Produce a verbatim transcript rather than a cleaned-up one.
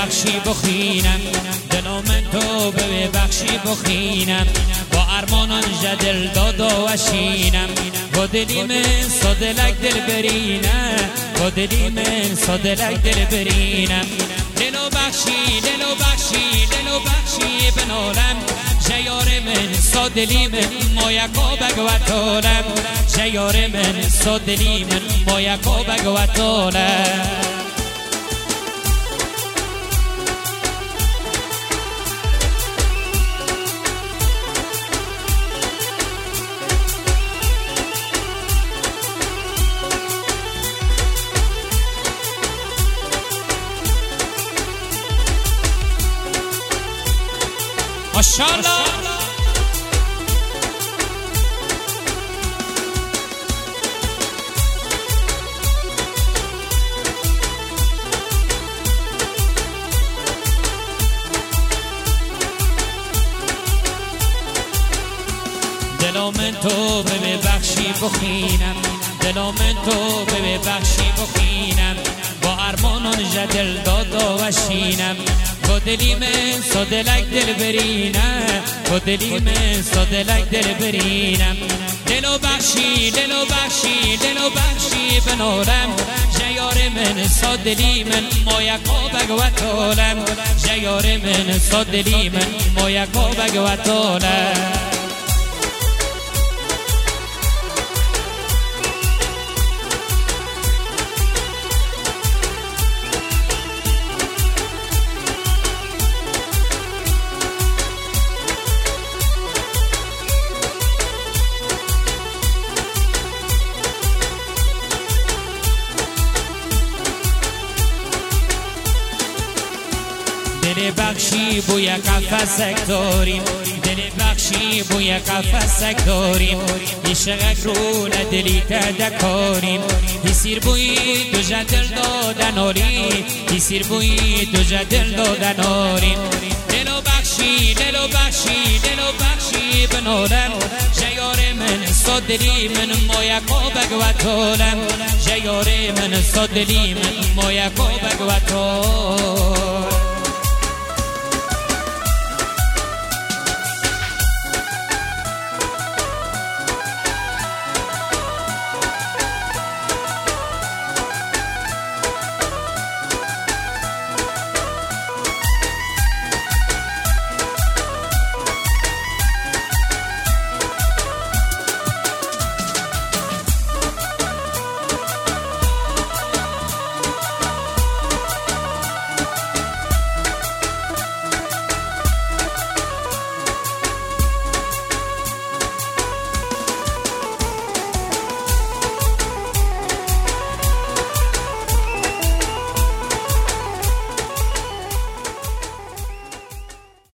ببخشی بخینم دلو من تو ببخشی بخینم با ارمانان جدل داد و اشینم با دلی من صدلک دل برینم با دلی من صدلک دل برینم دلو بخشی دلو بخشی دلو بخشی بنالم جیار من صدلی من مایکو بگوتولم جیار من صدلی من مایکو بگوتولم ماشاءالله دلو من تو ببخشی بخینم دلو من تو ببخشی بخینم با ارمانان جدل داد و وشینم با دلی من صدلک دل برینم با دلی من صدلک دل برینم دلو بخشی دلو بخشی دلو بخشی بنالم جیار من صدلی من مایکو بگوتولم جیار من صدلی من مایکو بگوتولم دل بخشی بوی قفسک داریم دل بخشی بوی قفسک داریم یه شغک رو ندلی تدکاریم یه سیر بوی دو جدل دادن آریم یه سیر بوی دو جدل دادن آریم دلو بخشی دلو بخشی دلو بخشی بنالم جیار من صدلی من مایکو بگوتولم جیار من صدلی من مایکو بگوتولم